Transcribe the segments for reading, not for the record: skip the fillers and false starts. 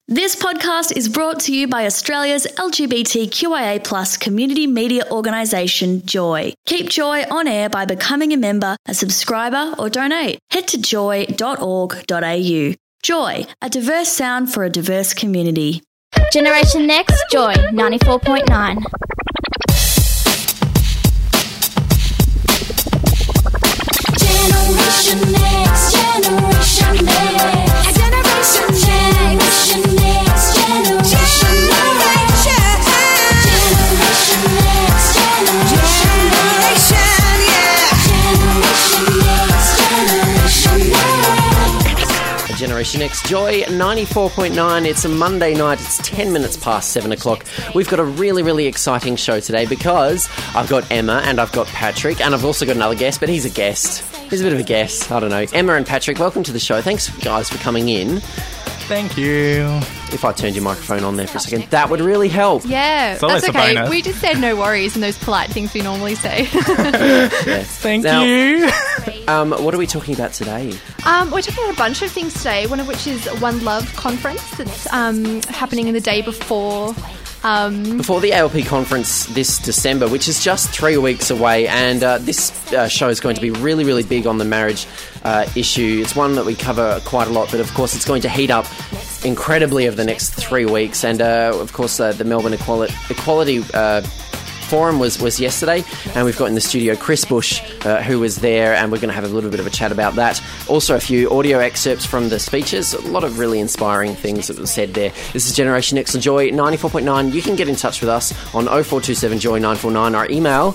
This podcast is brought to you by Australia's LGBTQIA+ community media organisation, Joy. Keep Joy on air by becoming a member, a subscriber or donate. Head to joy.org.au. Joy, a diverse sound for a diverse community. Generation Next, Joy, 94.9. Generation Next, Generation Next, Generation Next, Generation Next, Generation Next, Generation Next, Generation Next, Generation Next. Generation X Joy 94.9. It's a Monday night. It's 10 minutes past 7 o'clock. We've got a really exciting show today because I've got Emma and I've got Patrick and I've also got another guest, but he's a guest. He's a bit of a guest. I don't know. Emma and Patrick, welcome to the show. Thanks, guys, for coming in. Thank you. If I turned your microphone on there for a second, that would really help. Yeah, always that's a okay. bonus. We just said no worries and those polite things we normally say. Thank you. What are we talking about today? We're talking about a bunch of things today, one of which is One Love Conference that's happening in the day before... Before the ALP conference this December, which is just 3 weeks away, and this show is going to be really big on the marriage issue. It's one that we cover quite a lot, but of course it's going to heat up incredibly over the next 3 weeks. And of course the Melbourne Equality Forum was yesterday, and we've got in the studio Chris Bush, who was there, and we're going to have a little bit of a chat about that. Also a few audio excerpts from the speeches, a lot of really inspiring things that were said there. This is Generation X on Joy 94.9. You can get in touch with us on 0427 Joy 949, our email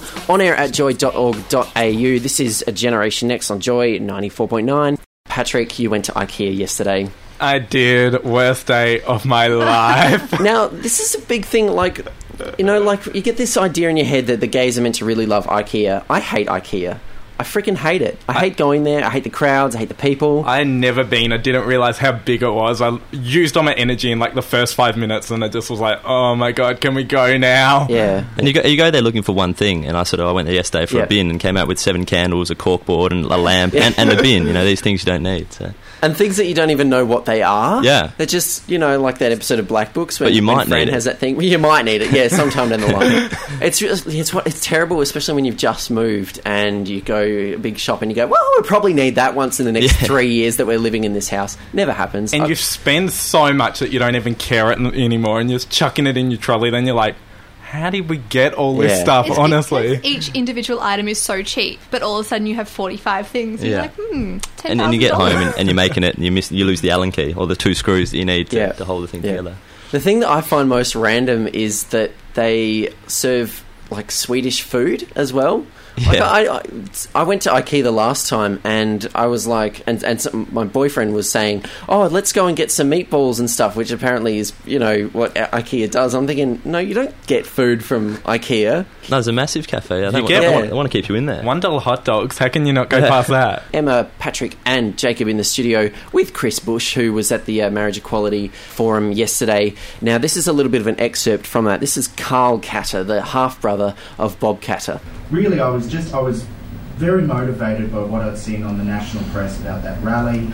onair@joy.org.au. This is a Generation X on Joy 94.9. Patrick, you went to IKEA yesterday. I did. Worst day of my life. Now, this is a big thing, like, you know, like, you get this idea in your head that the gays are meant to really love IKEA. I hate IKEA. I freaking hate it. I hate going there. I hate the crowds. I hate the people. I had never been. I didn't realise how big it was. I used all my energy in like the first 5 minutes, and I just was like, oh my God, can we go now? Yeah. And you go there looking for one thing, and I went there yesterday for a bin and came out with 7 candles, a corkboard and a lamp and a bin. You know, these things you don't need. So. And things that you don't even know what they are. Yeah. They're just, you know, like that episode of Black Books where but you might Fran need has it. that thing. Well, you might need it, yeah, sometime down the line. It's terrible, especially when you've just moved and you go a big shop and you go, well, we'll probably need that once in the next 3 years that we're living in this house. Never happens. And you spend so much that you don't even care it anymore, and you're just chucking it in your trolley. Then you're like, how did we get all this stuff, It's honestly? because each individual item is so cheap, but all of a sudden you have 45 things. And you're like, $10,000. And then you get home and you're making it, and you lose the Allen key or the 2 screws that you need to hold the thing together. The thing that I find most random is that they serve, like, Swedish food as well. Yeah. Like I went to IKEA the last time, and I was like, and my boyfriend was saying, oh, let's go and get some meatballs and stuff, which apparently is, you know, what IKEA does. I'm thinking, no, you don't get food from IKEA. No, it's a massive cafe. I want to keep you in there. $1 hot dogs. How can you not go past that? Emma, Patrick and Jacob in the studio with Chris Bush, who was at the Marriage Equality Forum yesterday. Now, this is a little bit of an excerpt from that. This is Carl Katter, the half-brother of Bob Katter. Really, I was very motivated by what I'd seen on the national press about that rally.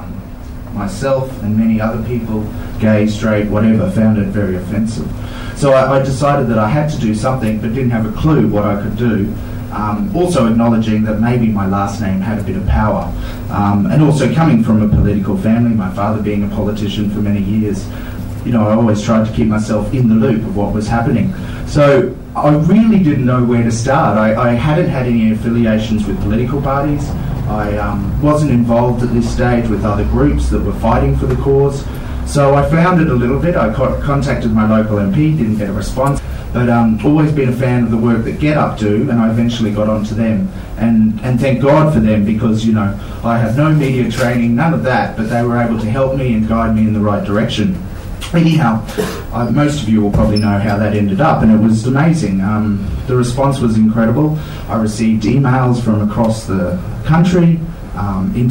Myself and many other people, gay, straight, whatever, found it very offensive. So I decided that I had to do something, but didn't have a clue what I could do. Also acknowledging that maybe my last name had a bit of power. And also coming from a political family, my father being a politician for many years, you know, I always tried to keep myself in the loop of what was happening. So I really didn't know where to start. I hadn't had any affiliations with political parties. I wasn't involved at this stage with other groups that were fighting for the cause. So I floundered a little bit. I contacted my local MP, didn't get a response. But always been a fan of the work that Get Up do, and I eventually got onto them. And thank God for them, because, you know, I have no media training, none of that, but they were able to help me and guide me in the right direction. Anyhow, most of you will probably know how that ended up, and it was amazing. The response was incredible. I received emails from across the country,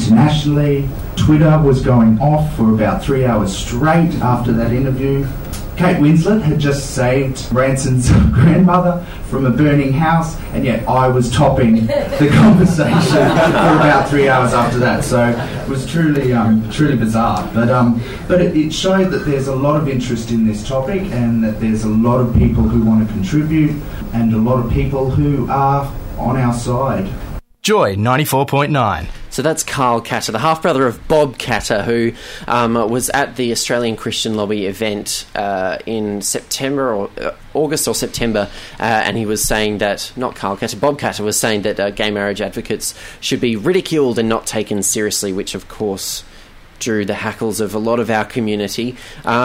internationally. Twitter was going off for about 3 hours straight after that interview. Kate Winslet had just saved Branson's grandmother from a burning house, and yet I was topping the conversation for about 3 hours after that. So it was truly bizarre. But it showed that there's a lot of interest in this topic, and that there's a lot of people who want to contribute, and a lot of people who are on our side. Joy 94.9. So that's Carl Catter, the half-brother of Bob Catter, who was at the Australian Christian Lobby event in September or August or September, and he was saying that, not Carl Catter, Bob Catter was saying that gay marriage advocates should be ridiculed and not taken seriously, which of course drew the hackles of a lot of our community.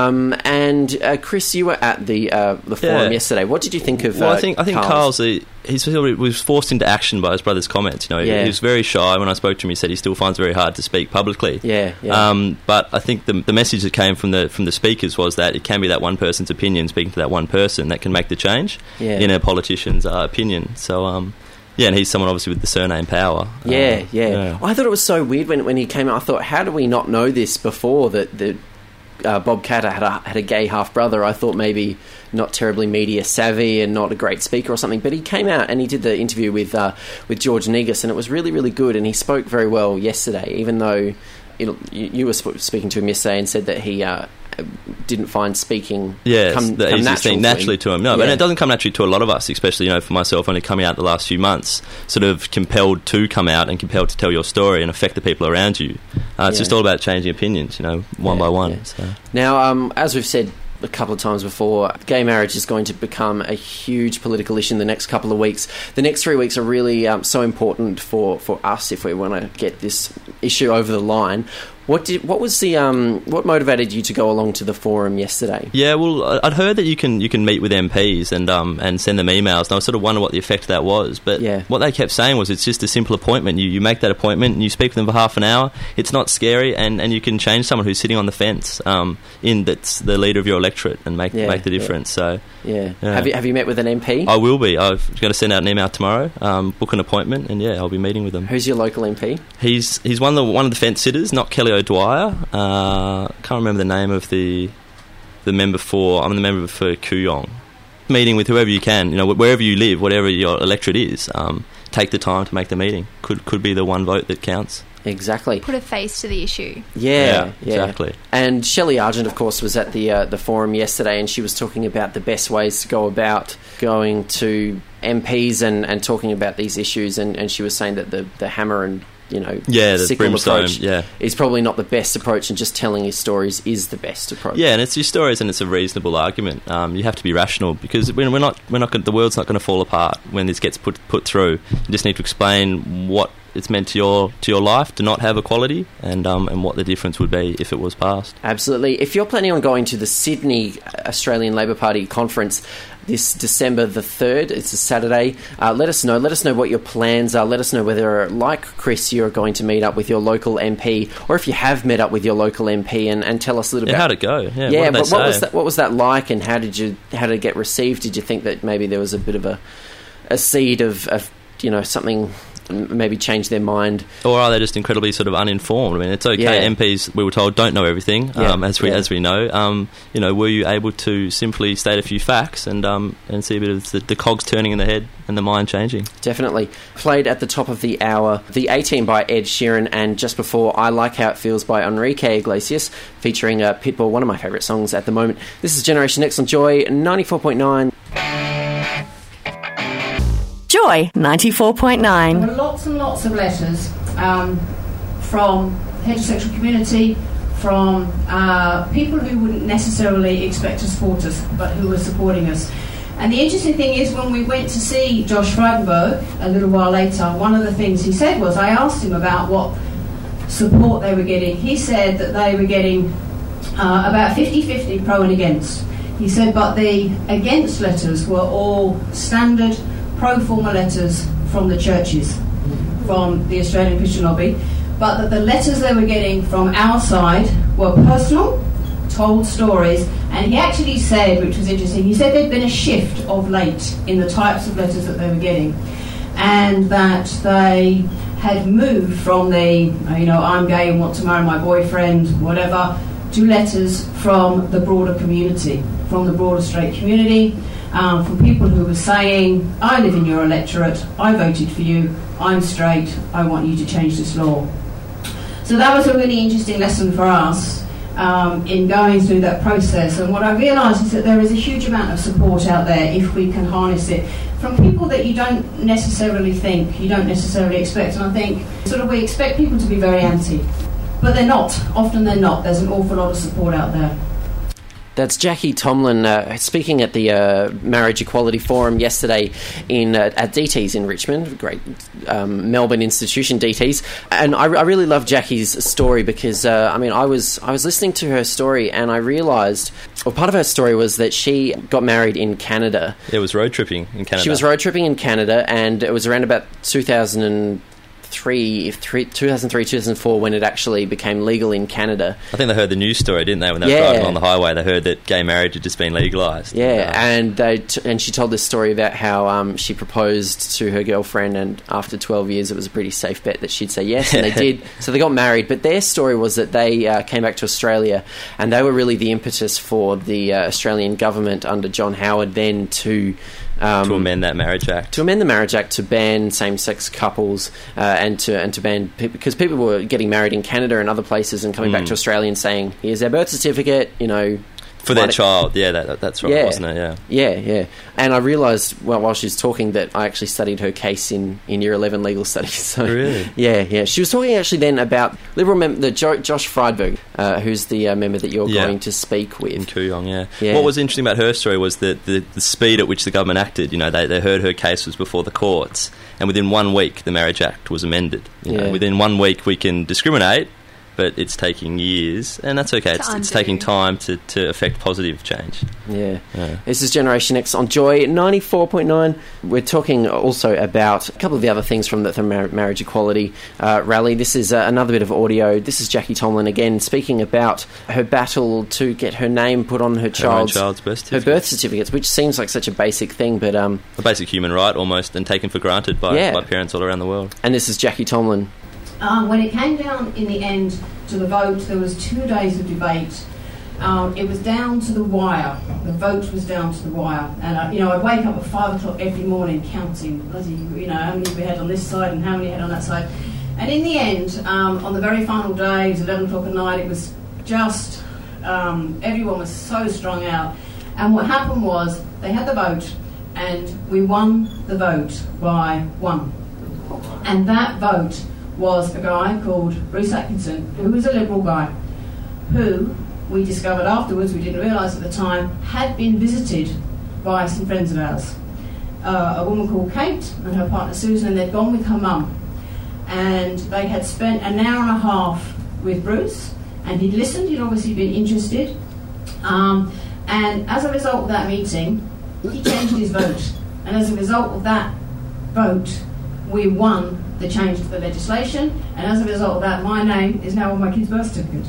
And Chris, you were at the forum yesterday. What did you think of? Well, I think Carl's he was forced into action by his brother's comments. You know, he was very shy. When I spoke to him, he said he still finds it very hard to speak publicly. But I think the message that came from the speakers was that it can be that one person's opinion speaking to that one person that can make the change in a politician's opinion. So. Yeah, and he's someone obviously with the surname Power. Yeah. I thought it was so weird when he came out. I thought, how do we not know this before that Bob Catter had a gay half brother? I thought maybe not terribly media savvy and not a great speaker or something. But he came out and he did the interview with George Negus, and it was really, really good. And he spoke very well yesterday, even though you were speaking to him yesterday and said that he didn't find speaking come naturally to him. No, but it doesn't come naturally to a lot of us, especially, you know, for myself, only coming out the last few months, sort of compelled to come out and compelled to tell your story and affect the people around you. It's just all about changing opinions, you know, one by one. Yeah. So. Now, as we've said a couple of times before, gay marriage is going to become a huge political issue in the next couple of weeks. The next 3 weeks are really so important for us if we want to get this issue over the line. What motivated you to go along to the forum yesterday? Yeah, well, I'd heard that you can meet with MPs and send them emails, and I was sort of wondering what the effect of that was. But what they kept saying was it's just a simple appointment. You make that appointment and you speak with them for half an hour. It's not scary, and you can change someone who's sitting on the fence that's the leader of your electorate and make the difference. So Have you met with an MP? I will be. I've got to send out an email tomorrow, book an appointment, and I'll be meeting with them. Who's your local MP? He's one of the fence sitters, not Kelly O'Dwyer. Can't remember the name of the member for. I'm the member for Kooyong. Meeting with whoever you can, you know, wherever you live, whatever your electorate is. Take the time to make the meeting. Could be the one vote that counts. Exactly. Put a face to the issue. Yeah, exactly. And Shelley Argent, of course, was at the forum yesterday, and she was talking about the best ways to go about going to MPs and talking about these issues, and she was saying that the hammer and the sickle approach is probably not the best approach, and just telling his stories is the best approach. Yeah, and it's your stories, and it's a reasonable argument. You have to be rational, because the world's not going to fall apart when this gets put through. You just need to explain what it's meant to your life to not have equality, and what the difference would be if it was passed. Absolutely. If you're planning on going to the Sydney Australian Labor Party conference this December the 3rd, it's a Saturday, let us know. Let us know what your plans are. Let us know whether, like Chris, you're going to meet up with your local MP, or if you have met up with your local MP, and tell us a little bit. How'd it go? What was that like, and how did it get received? Did you think that maybe there was a bit of a seed of something maybe change their mind, or are they just incredibly sort of uninformed? I mean, it's okay. MPs, we were told, don't know everything, as we know. Were you able to simply state a few facts and see a bit of the cogs turning in the head and the mind changing? Definitely. Played at the top of the hour, The A-Team by Ed Sheeran, and just before, I Like How It Feels by Enrique Iglesias, featuring Pitbull, one of my favourite songs at the moment. This is Generation X on Joy 94.9. Joy 94.9. There were lots and lots of letters from the heterosexual community, from people who wouldn't necessarily expect to support us, but who were supporting us. And the interesting thing is, when we went to see Josh Frydenberg a little while later, one of the things he said was, I asked him about what support they were getting. He said that they were getting about 50-50 pro and against. He said, but the against letters were all standard pro forma letters from the churches, from the Australian Christian Lobby, but that the letters they were getting from our side were personal, told stories, and he actually said, which was interesting, he said there'd been a shift of late in the types of letters that they were getting, and that they had moved from the, I'm gay and want to marry my boyfriend, whatever, to letters from the broader community, from the broader straight community, from people who were saying, I live in your electorate, I voted for you, I'm straight, I want you to change this law. So that was a really interesting lesson for us in going through that process. And what I realised is that there is a huge amount of support out there if we can harness it from people that you don't necessarily think, you don't necessarily expect. And I think sort of we expect people to be very anti, but they're not. Often they're not. There's an awful lot of support out there. That's Jackie Tomlin speaking at the Marriage Equality Forum yesterday at DT's in Richmond, great Melbourne institution, DT's. And I really love Jackie's story because, I was listening to her story and I realised, well, part of her story was that she got married in Canada. It was road tripping in Canada. She was road tripping in Canada, and it was around about 2003, 2004 when it actually became legal in Canada. I think they heard the news story, didn't they? When they were driving on the highway, they heard that gay marriage had just been legalised. Yeah, and she told this story about how she proposed to her girlfriend, and after 12 years it was a pretty safe bet that she'd say yes, and they did. So they got married, but their story was that they came back to Australia, and they were really the impetus for the Australian government under John Howard then to amend that Marriage Act. To amend the Marriage Act to ban same-sex couples and to ban... Because people were getting married in Canada and other places and coming back to Australia and saying, here's their birth certificate, For their child, that's right, wasn't it? Yeah. And I realised, while she was talking, that I actually studied her case in Year 11 legal studies. So, really? Yeah. She was talking actually then about Liberal member, Josh Friedberg, who's the member that you're going to speak with. In Kooyong, yeah. What was interesting about her story was that the speed at which the government acted. They heard her case was before the courts, and within 1 week the Marriage Act was amended. Within 1 week we can discriminate, but it's taking years, and that's okay. It's taking time to affect positive change. Yeah. This is Generation X on Joy 94.9. We're talking also about a couple of the other things from the Marriage Equality rally. This is another bit of audio. This is Jackie Tomlin again speaking about her battle to get her name put on her child's birth certificates, which seems like such a basic thing, but a basic human right almost, and taken for granted by parents all around the world. And this is Jackie Tomlin. When it came down in the end to the vote, there was 2 days of debate. It was down to the wire. The vote was down to the wire. And, I'd wake up at 5 o'clock every morning counting, how many we had on this side and how many had on that side. And in the end, on the very final day, it was 11 o'clock at night, it was just, everyone was so strung out. And what happened was, they had the vote, and we won the vote by 1. And that vote was a guy called Bruce Atkinson, who was a Liberal guy, who we discovered afterwards, we didn't realise at the time, had been visited by some friends of ours. A woman called Kate and her partner Susan, and they'd gone with her mum. And they had spent an hour and a half with Bruce, and he'd listened, he'd obviously been interested. And as a result of that meeting, he changed his vote. And as a result of that vote, we won the change to the legislation, and as a result of that, my name is now on my kid's birth certificate.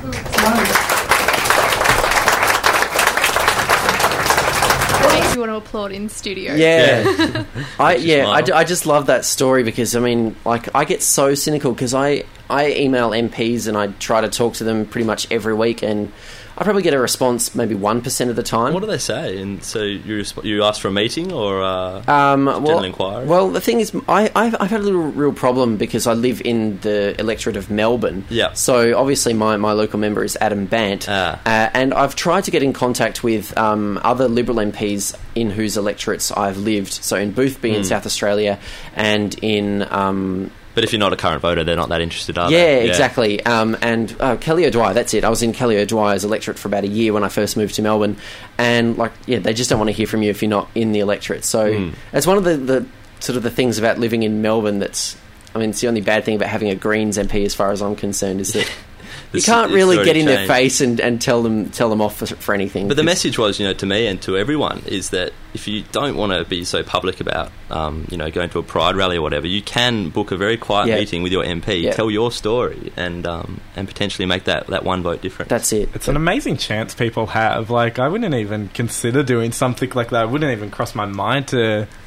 What makes you want to applaud in studio? Yeah. I just love that story because, I get so cynical because I email MPs and I try to talk to them pretty much every week, and I probably get a response maybe 1% of the time. What do they say? And so you ask for a meeting or general inquiry? Well, the thing is, I've had a little real problem because I live in the electorate of Melbourne. Yeah. So obviously my local member is Adam Bant, and I've tried to get in contact with other Liberal MPs in whose electorates I've lived. So in Boothby in South Australia, and in But if you're not a current voter, they're not that interested, are they? Yeah, exactly. And Kelly O'Dwyer, that's it. I was in Kelly O'Dwyer's electorate for about a year when I first moved to Melbourne. And, they just don't want to hear from you if you're not in the electorate. So it's one of the sort of the things about living in Melbourne that's... it's the only bad thing about having a Greens MP as far as I'm concerned is that... You can't really get in their face and tell them off for anything. But the message was, to me and to everyone, is that if you don't want to be so public about, going to a pride rally or whatever, you can book a very quiet meeting with your MP, tell your story, and potentially make that one vote difference. That's it. It's an amazing chance people have. I wouldn't even consider doing something like that. It wouldn't even cross my mind to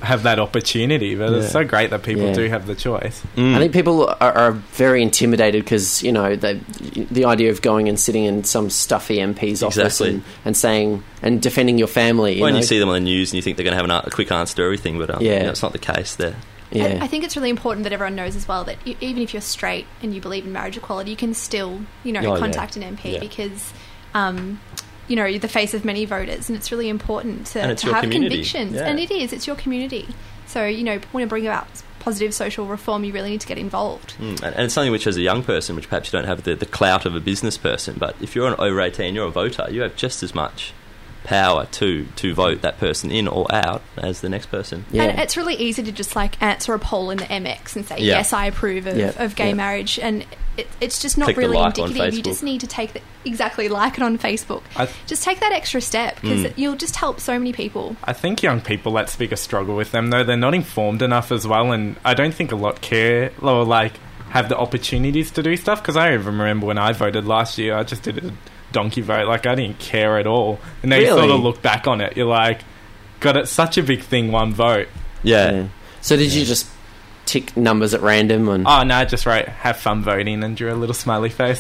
have that opportunity, but it's so great that people do have the choice. I think people are very intimidated because, you know, the idea of going and sitting in some stuffy MP's office and saying and defending your family. When you see them on the news and you think they're going to have a quick answer to everything, but you know, it's not the case there. Yeah. I think it's really important that everyone knows as well that even if you're straight and you believe in marriage equality, you can still, you know, contact an MP because, you know, you're the face of many voters, and it's really important to have convictions. Yeah. And it's your community. So, you know, when you bring about positive social reform, you really need to get involved. And it's something which, as a young person, which perhaps you don't have the clout of a business person, but if you're over 18, you're a voter, you have just as much power to vote that person in or out as the next person. And it's really easy to just like answer a poll in the MX and say yes, I approve of gay marriage, and it's just not really indicative. You just need to take like it on Facebook. Just take that extra step because you'll just help so many people. I think young people, that's a bigger struggle with them though. They're not informed enough as well, and I don't think a lot care or like have the opportunities to do stuff, because I even remember when I voted last year, I just did a donkey vote. Like, I didn't care at all. And then you sort of look back on it, you're like, God, it's such a big thing, one vote. Yeah. So did you just tick numbers at random? Oh, no, I just wrote, have fun voting, and drew a little smiley face.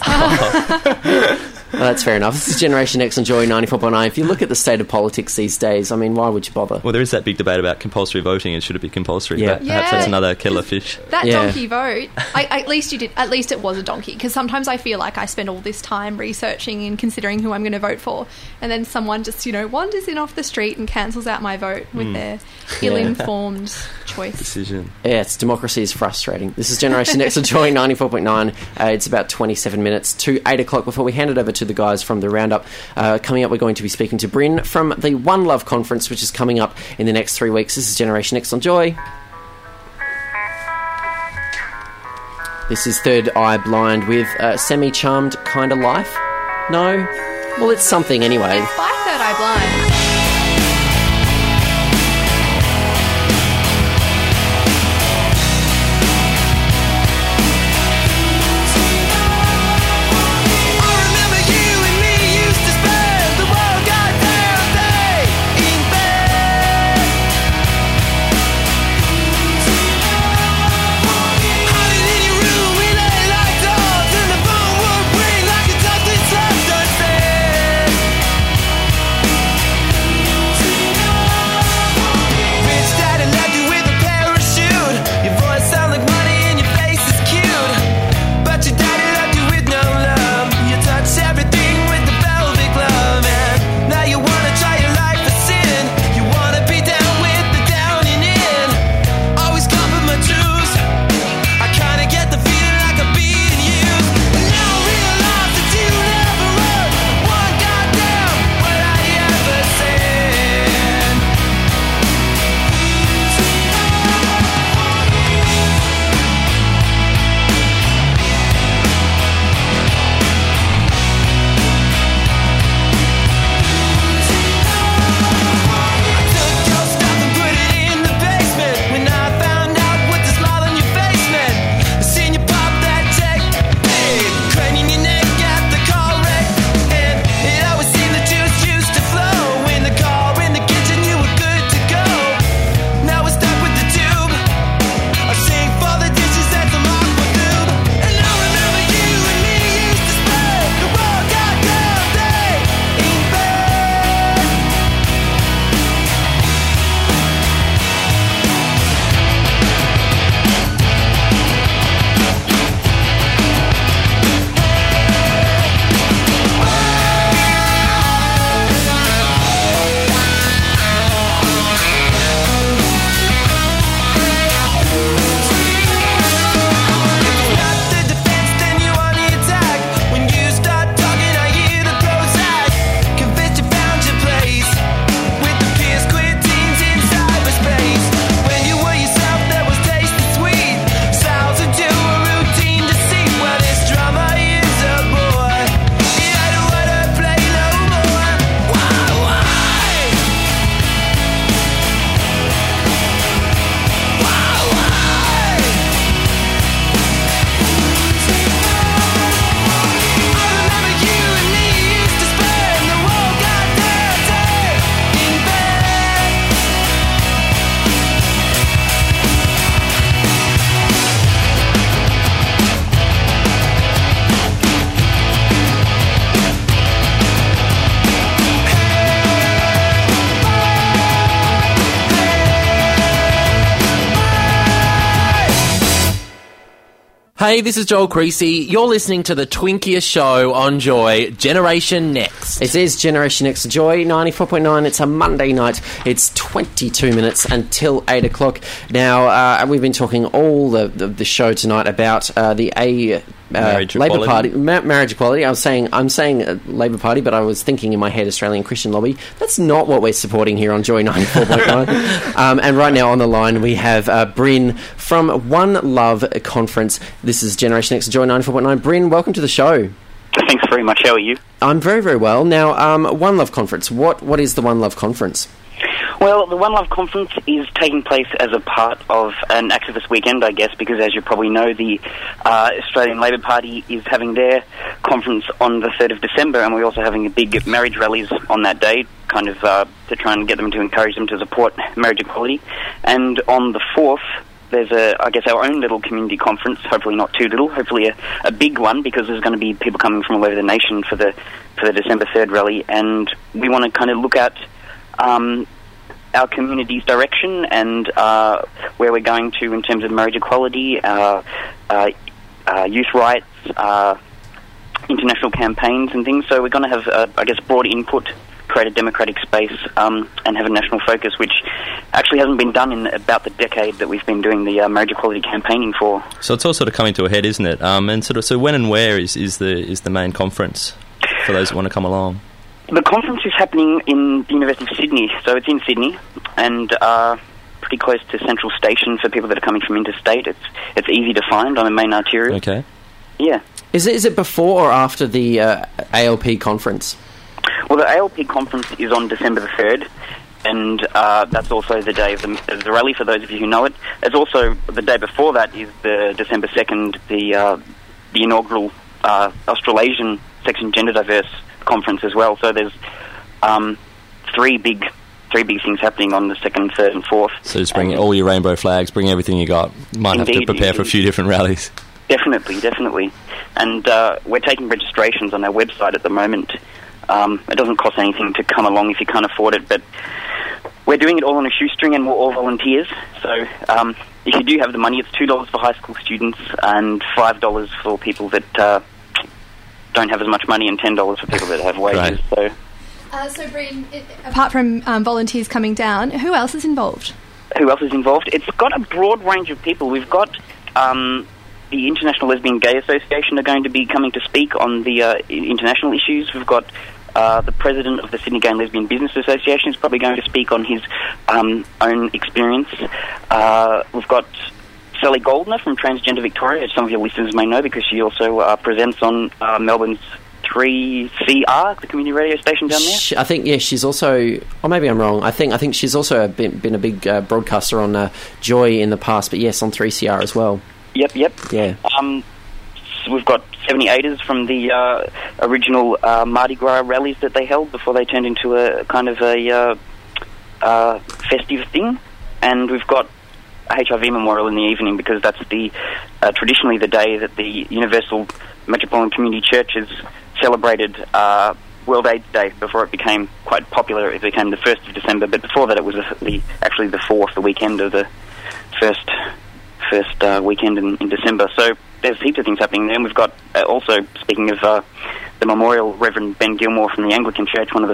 Well, that's fair enough. This is Generation X on Joy 94.9. If you look at the state of politics these days, I mean, why would you bother? Well, there is that big debate about compulsory voting and should it be compulsory. But perhaps that's another killer fish. That donkey vote, at least it was a donkey, because sometimes I feel like I spend all this time researching and considering who I'm going to vote for, and then someone just, you know, wanders in off the street and cancels out my vote with their ill-informed choice. Decision. Yeah, democracy is frustrating. This is Generation X on Joy 94.9. It's about 27 minutes to 8 o'clock before we hand it over to the guys from the Roundup. Coming up, we're going to be speaking to Bryn from the One Love Conference, which is coming up in the next 3 weeks. This is Generation X on Joy. This is Third Eye Blind with Semi-Charmed Kind of Life. No? Well, it's something anyway. It's by Third Eye Blind. Hey, this is Joel Creasy. You're listening to the twinkiest show on Joy, Generation Next. It is Generation Next Joy, 94.9. It's a Monday night. It's 22 minutes until 8 o'clock. Now, we've been talking all the show tonight about the Labor Party, marriage equality. I'm saying Labor Party, but I was thinking in my head Australian Christian Lobby. That's not what we're supporting here on Joy 94.9. And right now on the line we have Bryn from One Love Conference. This is Generation Next Joy 94.9. Bryn, welcome to the show. Thanks very much. How are you? I'm very, very well. Now, One Love Conference. What is the One Love Conference? Well, the One Love Conference is taking place as a part of an activist weekend, I guess, because as you probably know, the Australian Labor Party is having their conference on the 3rd of December, and we're also having a big marriage rallies on that day, kind of to try and get them to encourage them to support marriage equality. And on the 4th, there's our own little community conference, hopefully not too little, hopefully a big one, because there's going to be people coming from all over the nation for the December 3rd rally, and we want to kind of look at our community's direction and where we're going to in terms of marriage equality, youth rights, international campaigns and things. So we're going to have, broad input, create a democratic space, and have a national focus, which actually hasn't been done in about the decade that we've been doing the marriage equality campaigning for. So it's all sort of coming to a head, isn't it? And so when and where is the main conference for those that want to come along? The conference is happening in the University of Sydney, so it's in Sydney, and pretty close to Central Station for people that are coming from interstate. It's easy to find on the main arterial. Okay. Yeah. Is it before or after the ALP conference? Well, the ALP conference is on December the 3rd, and that's also the day of the rally, for those of you who know it. It's also the day before that is the December 2nd, the inaugural Australasian Section Gender Diverse conference as well. So there's three big things happening on the 2nd, 3rd and 4th. So just bring all your rainbow flags, bring everything you got. Might have to prepare for a few different rallies. Definitely. And we're taking registrations on our website at the moment. It doesn't cost anything to come along if you can't afford it, but we're doing it all on a shoestring and we're all volunteers. So if you do have the money, it's $2 for high school students and $5 for people that don't have as much money, and $10 for people that have wages. Right. So Bryn, apart from volunteers coming down, who else is involved? It's got a broad range of people. We've got the International Lesbian Gay Association are going to be coming to speak on the international issues. We've got the president of the Sydney Gay and Lesbian Business Association is probably going to speak on his own experience. We've got Sally Goldner from Transgender Victoria, as some of your listeners may know, because she also presents on Melbourne's 3CR, the community radio station down there. I think, she's also, or maybe I'm wrong, I think she's also been a big broadcaster on Joy in the past, but yes, on 3CR as well. Yep. Yeah. We've got 78ers from the original Mardi Gras rallies that they held before they turned into a kind of a festive thing, and we've got a HIV memorial in the evening, because that's the traditionally the day that the Universal Metropolitan Community Churches celebrated World AIDS Day. Before it became quite popular, it became the 1st of December, but before that it was actually the 4th, the weekend of the first weekend in December. So there's heaps of things happening there. And we've got also, speaking of the memorial, Reverend Ben Gilmore from the Anglican Church, one of the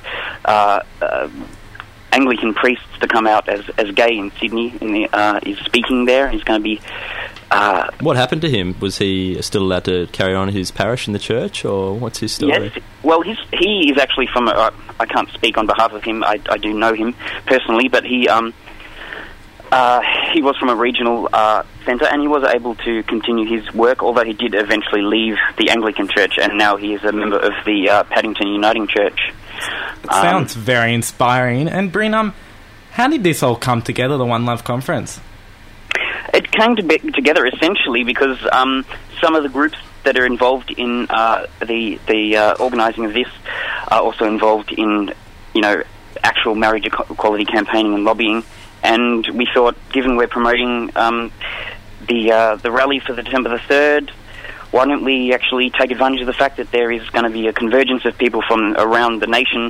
first Anglican priests to come out as gay in Sydney, is speaking there. He's going to be... what happened to him? Was he still allowed to carry on his parish in the church, or what's his story? Yes, well, he is actually from... I can't speak on behalf of him. I do know him personally, but he was from a regional centre, and he was able to continue his work, although he did eventually leave the Anglican Church, and now he is a member of the Paddington Uniting Church. It sounds very inspiring. And Bryn, how did this all come together, the One Love Conference? It came together essentially because some of the groups that are involved in the organising of this are also involved in, actual marriage equality campaigning and lobbying. And we thought, given we're promoting the rally for the December the 3rd, why don't we actually take advantage of the fact that there is going to be a convergence of people from around the nation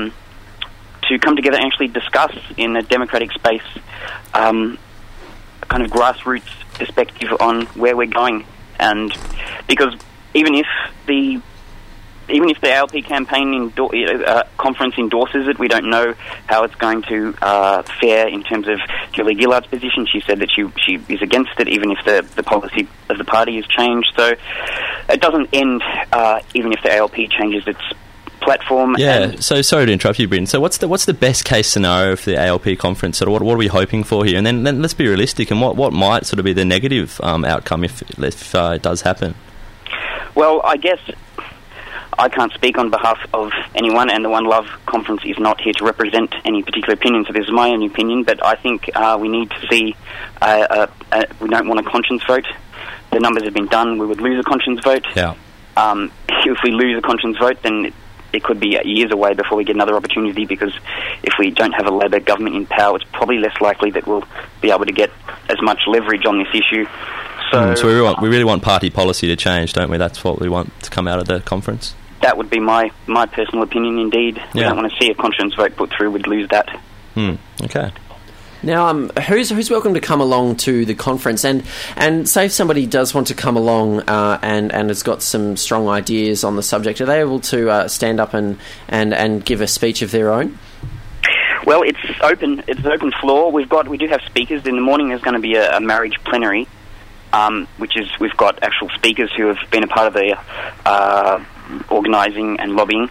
to come together and actually discuss in a democratic space kind kind of grassroots perspective on where we're going. And because even if the ALP campaign conference endorses it, we don't know how it's going to fare in terms of Julia Gillard's position. She said that she is against it, even if the policy of the party has changed. So it doesn't end even if the ALP changes its platform. Yeah. So sorry to interrupt you, Bryn. So what's the best case scenario for the ALP conference? Sort of what are we hoping for here? And then let's be realistic. And what might sort of be the negative outcome if it does happen? Well, I guess I can't speak on behalf of anyone, and the One Love conference is not here to represent any particular opinion, so this is my own opinion, but I think we need to see, we don't want a conscience vote. The numbers have been done, we would lose a conscience vote. Yeah. If we lose a conscience vote, then it could be years away before we get another opportunity, because if we don't have a Labor government in power, it's probably less likely that we'll be able to get as much leverage on this issue. So we really want party policy to change, don't we? That's what we want to come out of the conference. That would be my personal opinion, indeed. We don't want to see a conscience vote put through. We'd lose that. Okay. Now, who's welcome to come along to the conference? And say if somebody does want to come along and has got some strong ideas on the subject, are they able to stand up and give a speech of their own? Well, it's open. It's an open floor. We do have speakers. In the morning there's going to be a marriage plenary, we've got actual speakers who have been a part of the organising and lobbying.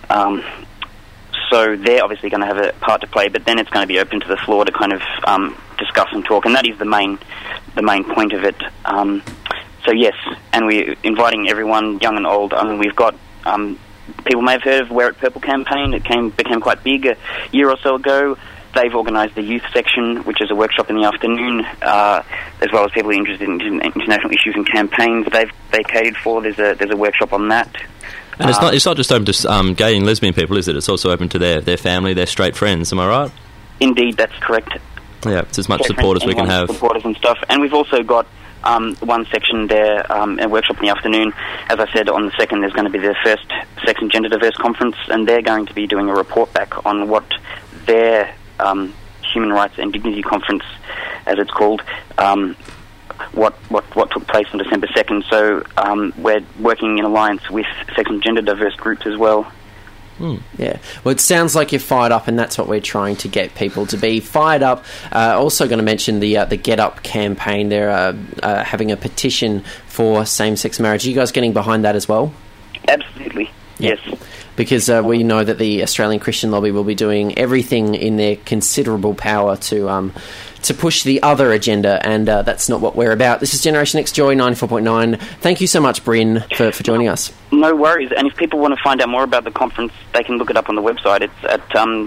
So they're obviously going to have a part to play, but then it's going to be open to the floor to kind of discuss and talk, and that is the main point of it. So yes, and we're inviting everyone, young and old. I mean, we've got people may have heard of Wear It Purple campaign. It became quite big a year or so ago. They've organised the youth section, which is a workshop in the afternoon, as well as people interested in international issues and campaigns. They catered for. There's a workshop on that. And it's not just open to gay and lesbian people, is it? It's also open to their family, their straight friends. Am I right? Indeed, that's correct. Yeah, it's as much support as we can have. Supporters and stuff. And we've also got one section there, a workshop in the afternoon. As I said, on the 2nd, there's going to be the first Sex and Gender Diverse Conference, and they're going to be doing a report back on what their Human Rights and Dignity Conference, as it's called, what took place on December 2nd. So we're working in alliance with sex and gender diverse groups as well. Yeah, well, it sounds like you're fired up, and that's what we're trying to get people to be fired up. Also going to mention the Get Up campaign. They're having a petition for same-sex marriage. Are you guys getting behind that as well? Absolutely, yes. Because we know that the Australian Christian Lobby will be doing everything in their considerable power to push the other agenda, and that's not what we're about. This is Generation X Joy 94.9. Thank you so much, Bryn, for joining us. No worries. And if people want to find out more about the conference, they can look it up on the website. It's at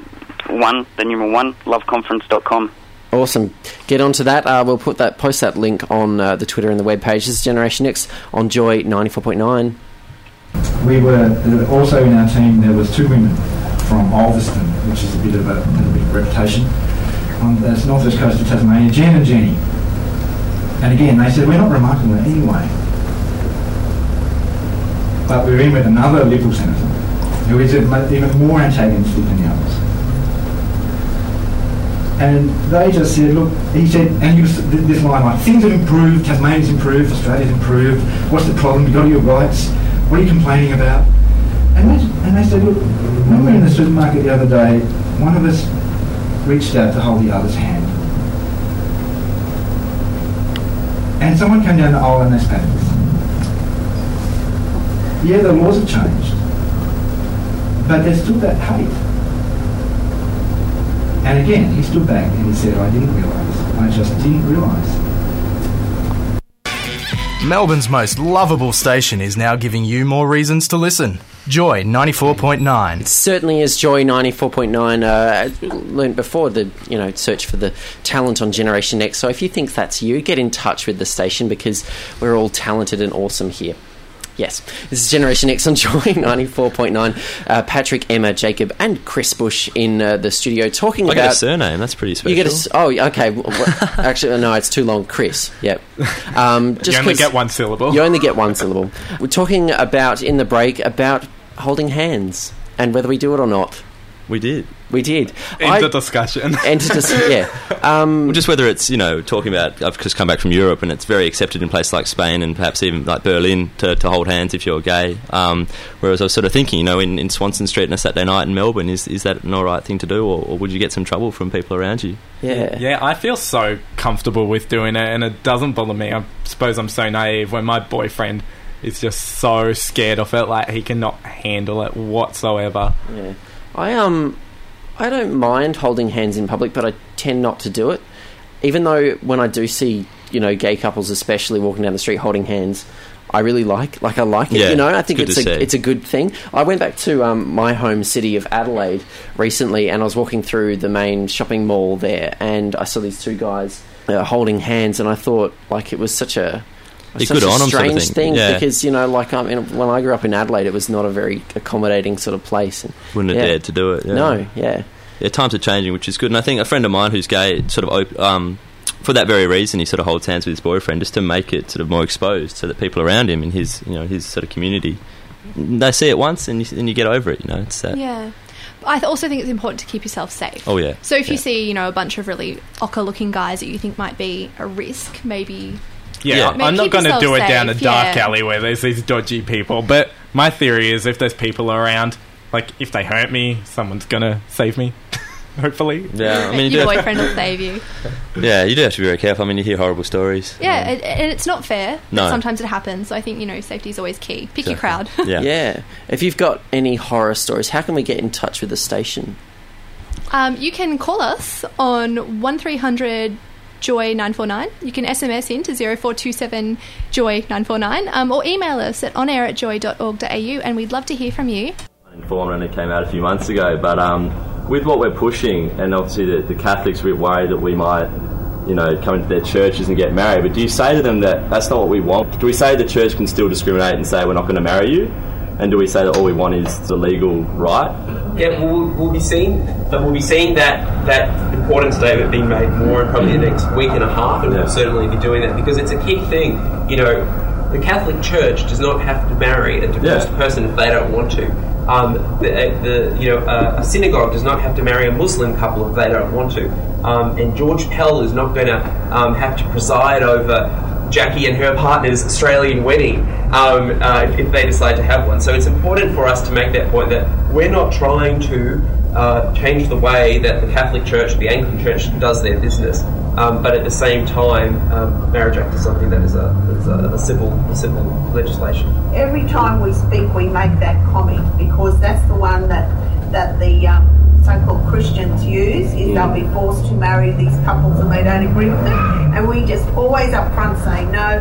loveconference.com. Awesome. Get onto that. We'll post that link on the Twitter and the webpage. This is Generation X on Joy 94.9. We were also in our team. There was 2 women from Ulverston, which is a bit of a reputation on the northwest coast of Tasmania, Jen and Jenny. And again, they said we're not remarkable in any way, but we were in with another Liberal senator who is even more antagonistic than the others. And they just said, look, he said, and he was this line like, things have improved, Tasmania's improved, Australia's improved, what's the problem, you got your rights, what are you complaining about? And they said, look, when we were in the supermarket the other day, one of us reached out to hold the other's hand. And someone came down the aisle and they spat us. Yeah, the laws have changed, but there's still that hate. And again, he stood back and he said, I didn't realise. I just didn't realise. Melbourne's most lovable station is now giving you more reasons to listen. Joy 94.9. It certainly is Joy 94.9. I learned before the search for the talent on Generation X. So if you think that's you, get in touch with the station because we're all talented and awesome here. Yes, this is Generation X on Joy 94.9. Patrick, Emma, Jacob and Chris Bush in the studio talking about... I get a surname, that's pretty special. You get okay. Actually, no, it's too long. Chris, yep. You only get one syllable. You only get one syllable. We're talking about, in the break, about holding hands and whether we do it or not. We did. End of discussion. Just whether it's, talking about, I've just come back from Europe and it's very accepted in places like Spain and perhaps even like Berlin to hold hands if you're gay. Whereas I was sort of thinking, in Swanston Street on a Saturday night in Melbourne, is that an all right thing to do, or would you get some trouble from people around you? Yeah, I feel so comfortable with doing it, and it doesn't bother me. I suppose I'm so naive when my boyfriend is just so scared of it, like he cannot handle it whatsoever. Yeah. I don't mind holding hands in public, but I tend not to do it. Even though when I do see, gay couples especially walking down the street holding hands, I really like it. I think it's a good thing. I went back to my home city of Adelaide recently, and I was walking through the main shopping mall there, and I saw these two guys holding hands, and I thought it was such a strange thing because when I grew up in Adelaide, it was not a very accommodating sort of place. And, wouldn't have dared to do it. Yeah. No, yeah. Yeah, times are changing, which is good. And I think a friend of mine who's gay sort of for that very reason, he sort of holds hands with his boyfriend just to make it sort of more exposed, so that people around him in his sort of community, they see it once and you get over it. It's that. Yeah. I also think it's important to keep yourself safe. Oh, yeah. So if you see, a bunch of really ochre-looking guys that you think might be a risk, maybe... Yeah, I'm not going to do it down a dark alley where there's these dodgy people. But my theory is if there's people around, if they hurt me, someone's going to save me, hopefully. Yeah, your boyfriend will save you. Yeah, you do have to be very careful. You hear horrible stories. Yeah, and it's not fair. No. Sometimes it happens. So I think, safety is always key. Pick your crowd. Yeah. If you've got any horror stories, how can we get in touch with the station? You can call us on 1300... Joy 949. You can SMS in to 0427 Joy 949 or email us at onair@joy.org.au, and we'd love to hear from you. Informed only came out a few months ago, but with what we're pushing, and obviously the Catholics are a bit worried that we might, come into their churches and get married. But do you say to them that that's not what we want? Do we say the church can still discriminate and say we're not going to marry you? And do we say that all we want is the legal right? Yeah, we'll be seeing that important statement being made more in probably the next week and a half, and we'll certainly be doing that because it's a key thing. The Catholic Church does not have to marry a divorced person if they don't want to. A synagogue does not have to marry a Muslim couple if they don't want to. And George Pell is not going to have to preside over Jackie and her partner's Australian wedding if they decide to have one. So it's important for us to make that point that we're not trying to change the way that the Catholic Church, the Anglican Church, does their business. But at the same time, Marriage Act is something that is a civil legislation. Every time we speak, we make that comment because that's the one that the so-called Christians use, is they'll be forced to marry these couples and they don't agree with them. And we just always up front say, no,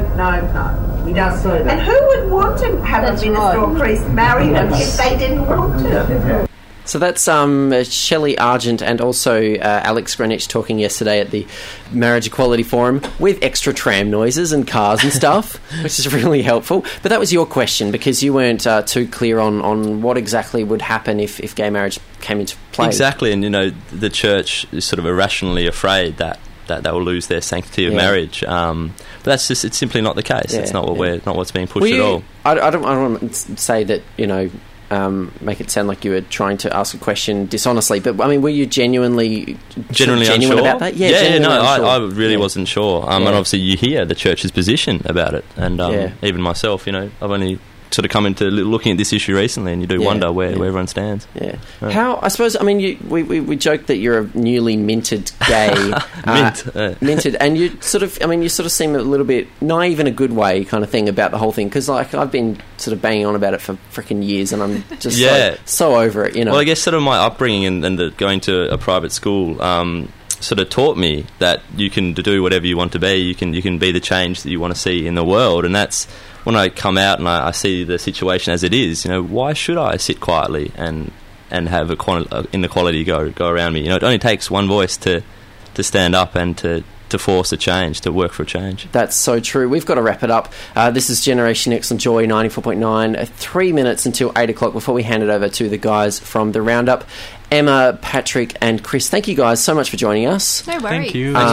we don't. And who would want to have a minister or priest marry them if they didn't want to? So that's Shelley Argent and also Alex Greenwich talking yesterday at the Marriage Equality Forum with extra tram noises and cars and stuff, which is really helpful. But that was your question because you weren't too clear on what exactly would happen if gay marriage came into play. Exactly, and the church is sort of irrationally afraid that they will lose their sanctity of marriage. But that's it's simply not the case. It's not not what's being pushed at all. I don't want to say that make it sound like you were trying to ask a question dishonestly, but I mean, were you genuine unsure about that? I really wasn't sure. And obviously, you hear the church's position about it, and even myself, I've only sort of come into looking at this issue recently, and you do wonder where everyone stands. Yeah. How, I suppose, I mean, we joked that you're a newly minted gay. Minted, and you sort of seem a little bit naive in a good way kind of thing about the whole thing, because I've been sort of banging on about it for freaking years, and I'm just so over it, Well, I guess sort of my upbringing and going to a private school sort of taught me that you can do whatever you want to be. You can be the change that you want to see in the world, and that's when I come out and I see the situation as it is. Why should I sit quietly and have inequality go around me? It only takes one voice to stand up and to force a change, to work for a change. That's so true. We've got to wrap it up. This is Generation X on Joy 94.9. 3 minutes until 8 o'clock before we hand it over to the guys from the Roundup. Emma, Patrick and Chris, thank you guys so much for joining us. No worries. Thank you.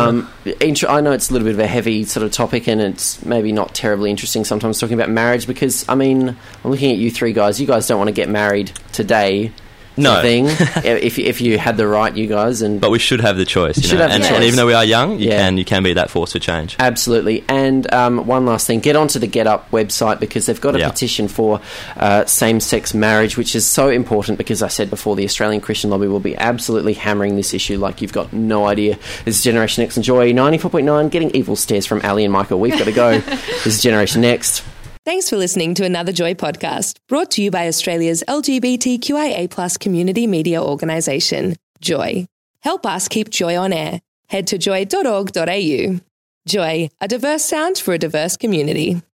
I know it's a little bit of a heavy sort of topic, and it's maybe not terribly interesting sometimes talking about marriage, because, I mean, I'm looking at you three guys. You guys don't want to get married today. thing. if you had the right, you guys, but we should have the choice. And even though we are young, you can be that force for change. Absolutely. And one last thing, get onto the Get Up website because they've got a petition for same-sex marriage, which is so important because I said before the Australian Christian Lobby will be absolutely hammering this issue like you've got no idea. This is Generation Next and Joy 94.9, getting evil stares from Ali and Michael. We've got to go. This is Generation Next. Thanks for listening to another Joy podcast, brought to you by Australia's LGBTQIA+ community media organisation, Joy. Help us keep Joy on air. Head to joy.org.au. Joy, a diverse sound for a diverse community.